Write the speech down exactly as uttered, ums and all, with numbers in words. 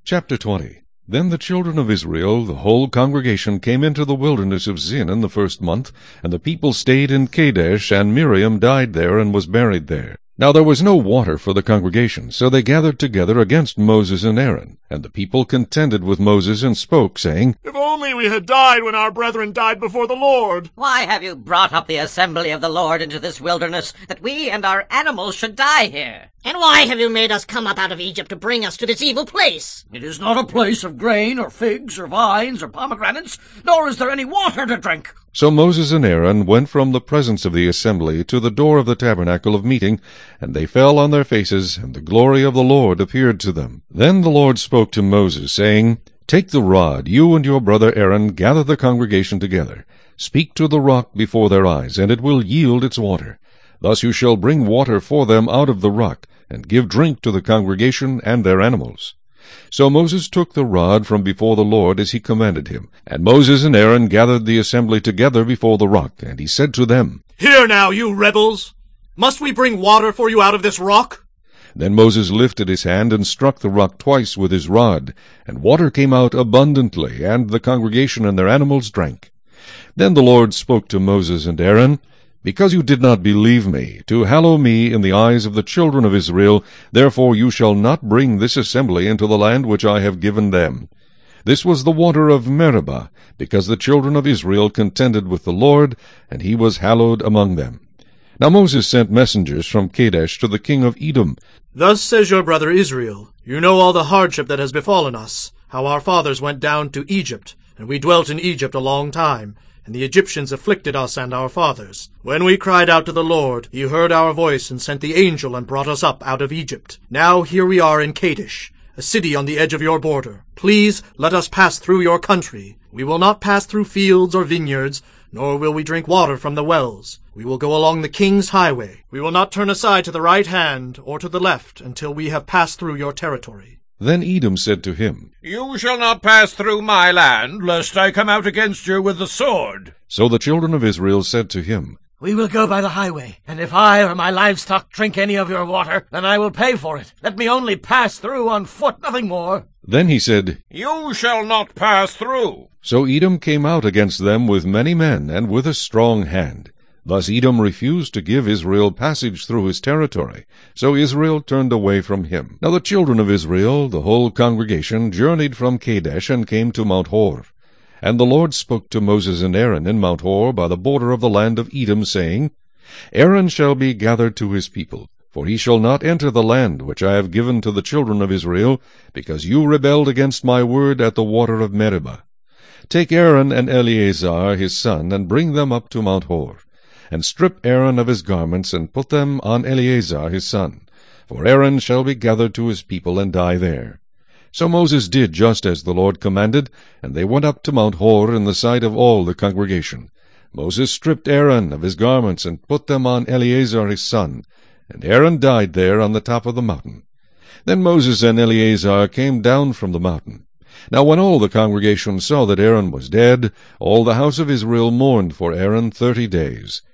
Chapter twenty. Then the children of Israel, the whole congregation, came into the wilderness of Zin in the first month, and the people stayed in Kadesh, and Miriam died there and was buried there. Now there was no water for the congregation, so they gathered together against Moses and Aaron. And the people contended with Moses and spoke, saying, If only we had died when our brethren died before the Lord! Why have you brought up the assembly of the Lord into this wilderness, that we and our animals should die here? And why have you made us come up out of Egypt to bring us to this evil place? It is not a place of grain, or figs, or vines, or pomegranates, nor is there any water to drink. So Moses and Aaron went from the presence of the assembly to the door of the tabernacle of meeting, and they fell on their faces, and the glory of the Lord appeared to them. Then the Lord spoke to Moses, saying, Take the rod, you and your brother Aaron, gather the congregation together. Speak to the rock before their eyes, and it will yield its water. Thus you shall bring water for them out of the rock, and give drink to the congregation and their animals. So Moses took the rod from before the Lord as he commanded him. And Moses and Aaron gathered the assembly together before the rock, and he said to them, Hear now, you rebels! Must we bring water for you out of this rock? Then Moses lifted his hand and struck the rock twice with his rod, and water came out abundantly, and the congregation and their animals drank. Then the Lord spoke to Moses and Aaron, Because you did not believe me, to hallow me in the eyes of the children of Israel, therefore you shall not bring this assembly into the land which I have given them. This was the water of Meribah, because the children of Israel contended with the Lord, and he was hallowed among them. Now Moses sent messengers from Kadesh to the king of Edom. Thus says your brother Israel, You know all the hardship that has befallen us, how our fathers went down to Egypt, and we dwelt in Egypt a long time, and the Egyptians afflicted us and our fathers. When we cried out to the Lord, he heard our voice and sent the angel and brought us up out of Egypt. Now here we are in Kadesh, a city on the edge of your border. Please let us pass through your country. We will not pass through fields or vineyards, nor will we drink water from the wells. We will go along the king's highway. We will not turn aside to the right hand or to the left until we have passed through your territory. Then Edom said to him, You shall not pass through my land, lest I come out against you with the sword. So the children of Israel said to him, We will go by the highway, and if I or my livestock drink any of your water, then I will pay for it. Let me only pass through on foot, nothing more. Then he said, You shall not pass through. So Edom came out against them with many men and with a strong hand. Thus Edom refused to give Israel passage through his territory. So Israel turned away from him. Now the children of Israel, the whole congregation, journeyed from Kadesh and came to Mount Hor. And the Lord spoke to Moses and Aaron in Mount Hor by the border of the land of Edom, saying, Aaron shall be gathered to his people, for he shall not enter the land which I have given to the children of Israel, because you rebelled against my word at the water of Meribah. Take Aaron and Eleazar his son, and bring them up to Mount Hor. And strip Aaron of his garments, and put them on Eleazar his son. For Aaron shall be gathered to his people, and die there. So Moses did just as the Lord commanded, and they went up to Mount Hor in the sight of all the congregation. Moses stripped Aaron of his garments, and put them on Eleazar his son. And Aaron died there on the top of the mountain. Then Moses and Eleazar came down from the mountain. Now when all the congregation saw that Aaron was dead, all the house of Israel mourned for Aaron thirty days.